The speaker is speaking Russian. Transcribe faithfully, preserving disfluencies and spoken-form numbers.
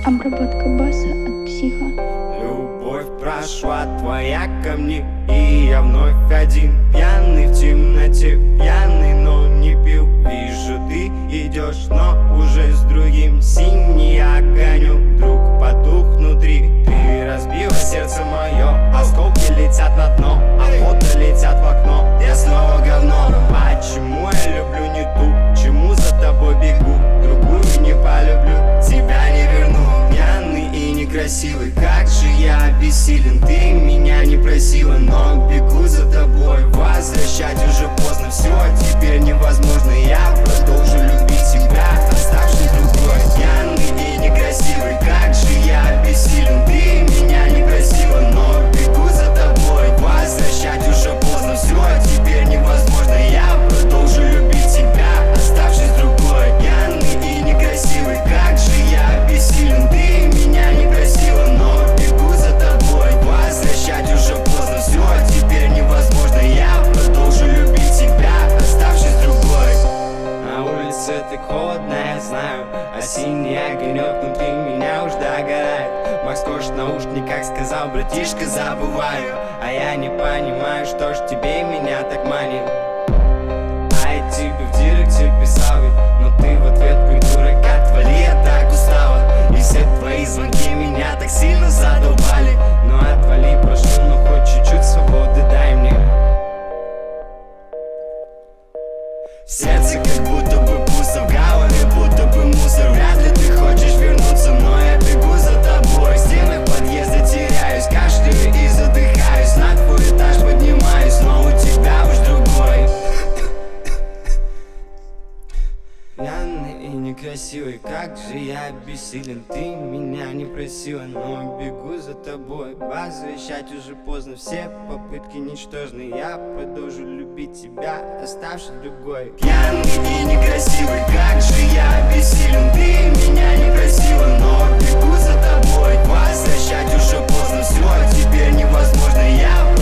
Обработка баса от Психа. Любовь прошла твоя ко мне, и я вновь один, пьяный в темноте, пьяный, но не пил. Вижу, ты идешь, но уже с другим. Синий огонек вдруг потух внутри. Ты разбила сердце мое, осколки летят на дно, а фото летят в окно. Я снова говно. Почему я люблю не ту, чему за тобой бегу? Другую не полюблю, тебя не верну. Пьяный и некрасивый, как же я обессилен. Ты меня не просила, но бегу за тобой. Возвращать уже поздно, все теперь невозможно. Я продолжу любить тебя, оставшись другой. Пьяный и некрасивый, как же я обессилен. Ты меня не просила, но бегу за тобой. Возвращать уже поздно, все теперь невозможно. Я продолжу любить тебя, оставшись другой. Пьяный и некрасивый, как же я обессилен. Ты меня не просила, но бегу за тобой. Возвращать уже поздно, все теперь невозможно. Я продолжу любить тебя, оставшись другой. На улице так холодно, я знаю, а синий огонек внутри меня уж догорает. Макс Корж в наушниках сказал: братишка, забываю. А я не понимаю, что ж тебе меня так манит. А я тебе в директе писал, но ты в ответ придурок, отвали, я так устала. И все твои звонки меня так сильно задолбали. Ну отвали, прошу, ну хоть чуть-чуть свободы дай мне. Сердце как будто бы пусто, в голове будто бы мусор. Вряд ли ты хочешь вернуться, но я бегу за тобой. В стенах подъезда теряюсь, кашляю и задыхаюсь. На твой этаж поднимаюсь, но у тебя уж другой. Пьяный и некрасивый, как же я обессилен. Ты меня не просила, но бегу за тобой. Возвращать уже поздно, все попытки ничтожны. Я продолжу любить тебя, оставшись другой. Пьяный и некрасивый, как же я обессилен. Ты меня не просила, но бегу за тобой. Возвращать уже поздно, все теперь невозможно. Я